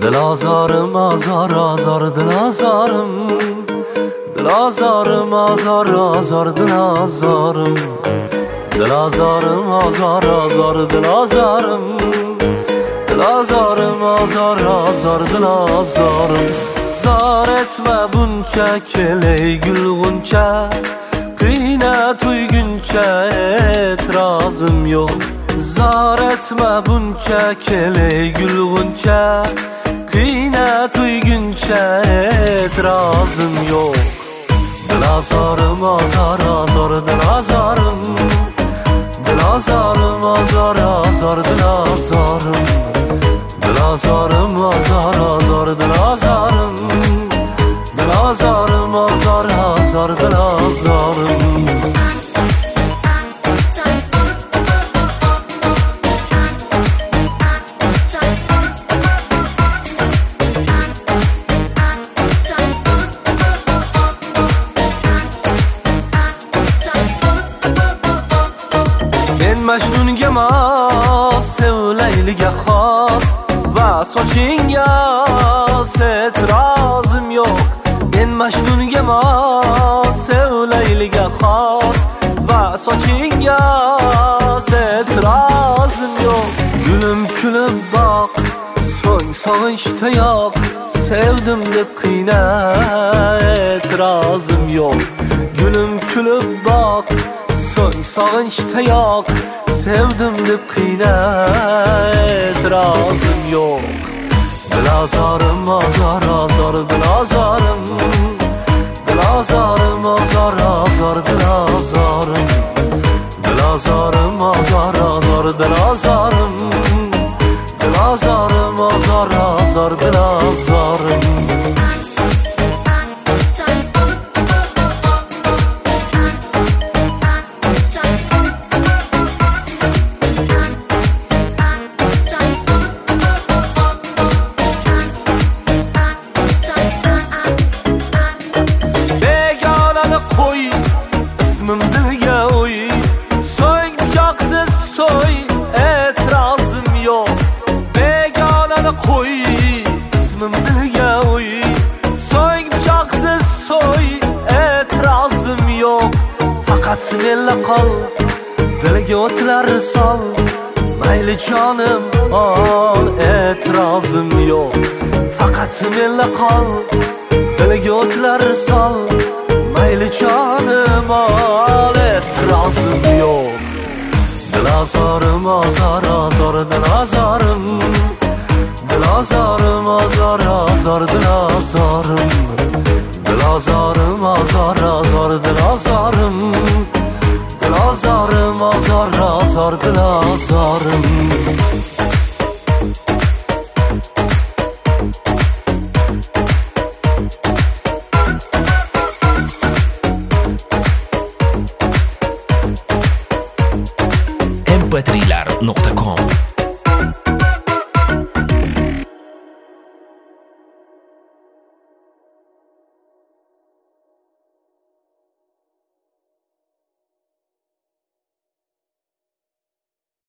Dil azorim azor azor dil azorim, dil azorim azor azor dil azorim, dil azorim azor azor dil azorim, dil azorim azor azor dil azorim. Zor etme buncha keley gulguncha, qiynat uyguncha e'tirozim yo'q. Zor etme buncha keley gulguncha, qiynat uyguncha e'tirozim yo'q. Dil azorim azor azor dil azorim, dil azorim azor azor dil azorim, dil azorim azor azor dil azorim, dil azorim azor azor dil azorim. Majnunga mos, sevlayliga xos va sochinga e'tirozim yo'q. Men Majnunga mos, sevlayliga xos va sochinga e'tirozim yo'q. Gulim kulib boq, so'ng sog'inchda yo'q. Sevdim deb qiyna, e'tirozim yo'q. Gulim kulib boq, so'ng sog'inchda yo'q. Sevdim deb qiyna, e'tirozim yo'q. Dil azorim azor azor dil azorim, dil azorim azor azor dil azorim, dil azorim azor azor dil azorim, dil azorim azor azor dil azorim. İsmim dilga uy, so'ng pichoqsiz so'y, e'tirozim yo'q. Begonani qo'y, ismim dilga uy, so'ng pichoqsiz so'y, e'tirozim yo'q. Faqat menla qol, diliga o'tlar sol, mayli jonim ol, e'tirozim yo'q. Faqat menla qol, diliga o'tlar sol, mayli jonim ol, e'tirozim yo'q. Dil azorim azor azor dil azorim, dil azorim azor azor dil azorim, dil azorim azor azor dil azorim, dil azorim azor azor dil azorim. mp3lar.com